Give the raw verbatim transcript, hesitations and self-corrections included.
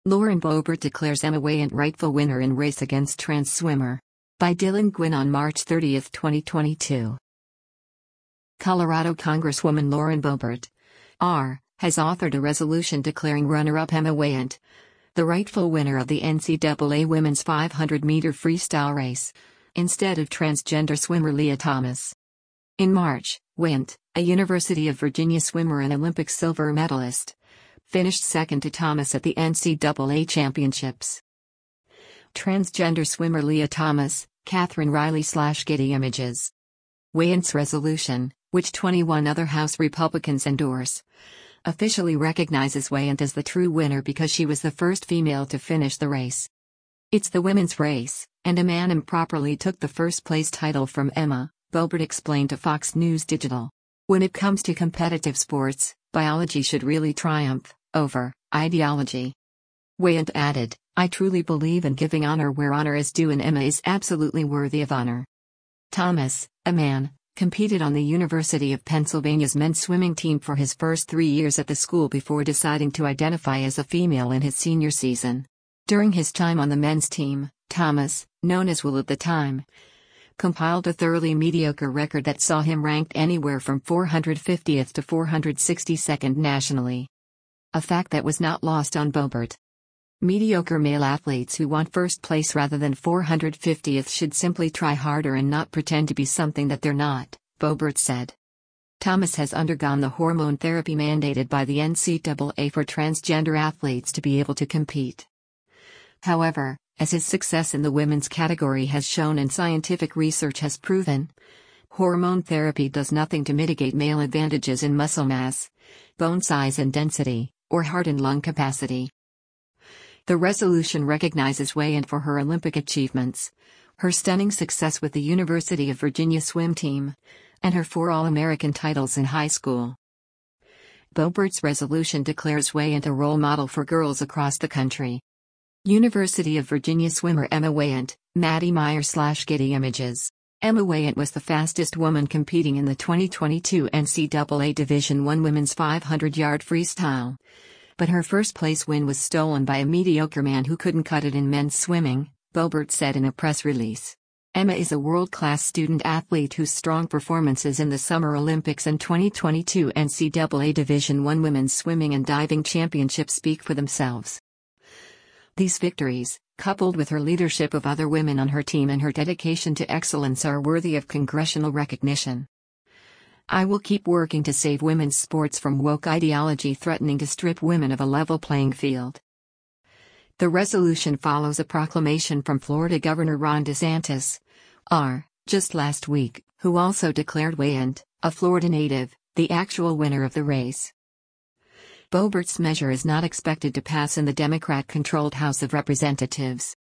Lauren Boebert declares Emma Weyant rightful winner in race against trans swimmer. By Dylan Gwynn on March thirtieth, twenty twenty-two. Colorado Congresswoman Lauren Boebert, R., has authored a resolution declaring runner-up Emma Weyant the rightful winner of the N C double A women's five hundred meter freestyle race, instead of transgender swimmer Lia Thomas. In March, Weyant, a University of Virginia swimmer and Olympic silver medalist, finished second to Thomas at the N C double A championships. Transgender swimmer Lia Thomas, Catherine Riley slash Getty Images. Weyant's resolution, which twenty-one other House Republicans endorse, officially recognizes Weyant as the true winner because she was the first female to finish the race. It's the women's race, and a man improperly took the first place title from Emma, Boebert explained to Fox News Digital. When it comes to competitive sports, biology should really triumph over ideology. Weyant added, I truly believe in giving honor where honor is due, and Emma is absolutely worthy of honor. Thomas, a man, competed on the University of Pennsylvania's men's swimming team for his first three years at the school before deciding to identify as a female in his senior season. During his time on the men's team, Thomas, known as Will at the time, compiled a thoroughly mediocre record that saw him ranked anywhere from four hundred fiftieth to four hundred sixty-second nationally. A fact that was not lost on Boebert. Mediocre male athletes who want first place rather than four hundred fiftieth should simply try harder and not pretend to be something that they're not, Boebert said. Thomas has undergone the hormone therapy mandated by the N C double A for transgender athletes to be able to compete. However, as his success in the women's category has shown and scientific research has proven, hormone therapy does nothing to mitigate male advantages in muscle mass, bone size and density, or heart and lung capacity. The resolution recognizes Weyant for her Olympic achievements, her stunning success with the University of Virginia swim team, and her four All-American titles in high school. Boebert's resolution declares Weyant a role model for girls across the country. University of Virginia swimmer Emma Weyant, Maddie Meyer slash Getty Images. Emma Weyant was the fastest woman competing in the twenty twenty-two N C double A Division one women's five hundred yard freestyle. But her first-place win was stolen by a mediocre man who couldn't cut it in men's swimming, Boebert said in a press release. Emma is a world-class student-athlete whose strong performances in the Summer Olympics and twenty twenty-two N C double A Division one Women's Swimming and Diving Championships speak for themselves. These victories, coupled with her leadership of other women on her team and her dedication to excellence, are worthy of congressional recognition. I will keep working to save women's sports from woke ideology threatening to strip women of a level playing field. The resolution follows a proclamation from Florida Governor Ron DeSantis, R., just last week, who also declared Weyant, a Florida native, the actual winner of the race. Boebert's measure is not expected to pass in the Democrat-controlled House of Representatives.